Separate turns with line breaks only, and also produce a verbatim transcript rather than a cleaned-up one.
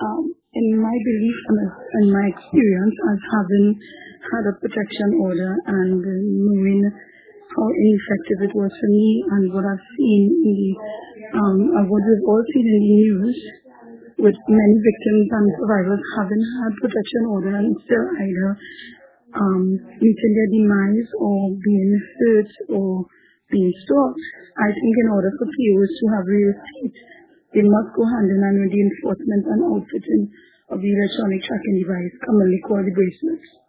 Um, in my belief and as- in my experience as having had a protection order and uh, knowing how ineffective it was for me and what I've seen in the, um, and what we've all seen in the news with many victims and survivors having had protection order and still either um, meeting their demise or being hurt or being stalked. I think in order for P Os to have real teeth, they must go hand in hand with the enforcement and outfitting of the electronic tracking device, commonly called the bracelets.